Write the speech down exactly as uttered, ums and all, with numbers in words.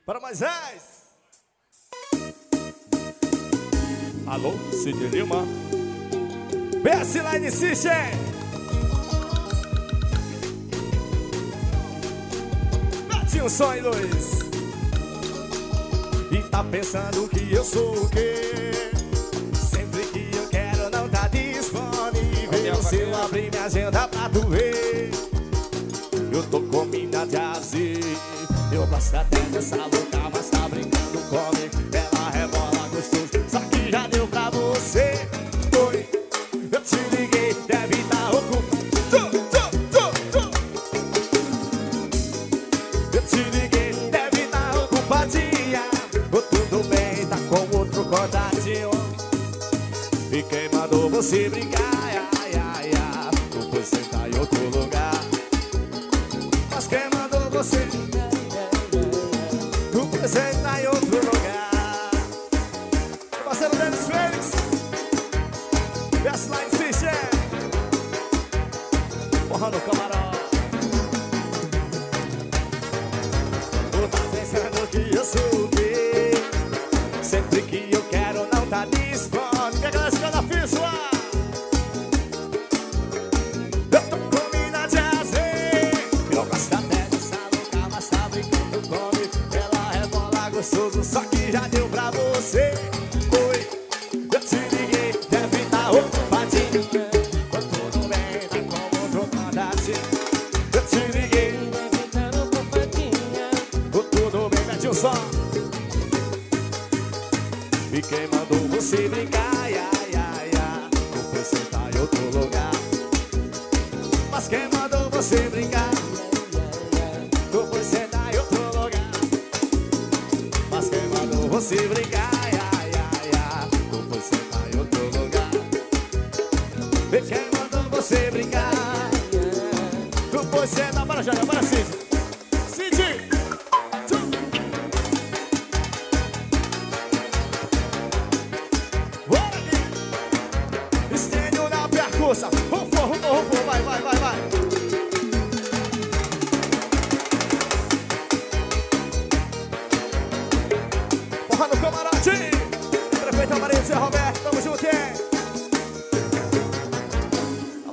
Para Moisés. Alô, Cid Lima. Best Line System. Bate um som em luz. E tá pensando que eu sou o quê? Sempre que eu quero não tá disponível. Se eu abrir minha agenda pra tu ver, eu tô com mina de azeite. Eu gosto até dessa louca, mas tá brincando comigo. Ela rebola gostoso, só que já deu pra você. Oi, eu te liguei, deve tá ocupado. Eu te liguei, deve tá ocupadinha. Ou tudo bem, tá com outro contatinho. E quem mandou você brincar? Ai, ai, ai, depois você tá em outro lugar. Mas quem mandou você? Você tá em outro lugar. Meu parceiro Dennis Félix, Best Line System. Porra no camarão. Tu tá pensando que eu sou o quê? Sempre que eu quero não tá disponível. Minha galera fica na ficha. Eu tô com mina de azeite. Eu gosto até dessa louca, mas tá brincando comigo. Gostoso, só que já deu pra você. Oi, eu te liguei, deve tá ocupadinho. Tudo bem, tá com outro contatinho. Eu te liguei, deve tá ocupadinho. Tudo bem, mete o som. E quem mandou você brincar? Ai, ai, ai, ai, depois você tá em outro lugar. Mas quem mandou você brincar? Depois você tá em outro lugar. Mas quem mandou você brincar? Ai, ai, ai, ai, depois você tá em outro lugar. E quem mandou você brincar? Depois você tá para jogar, para Cid. Cid! Bora aqui! Estênio na percussa. Rufo, rufo, rufo, vai, vai, vai.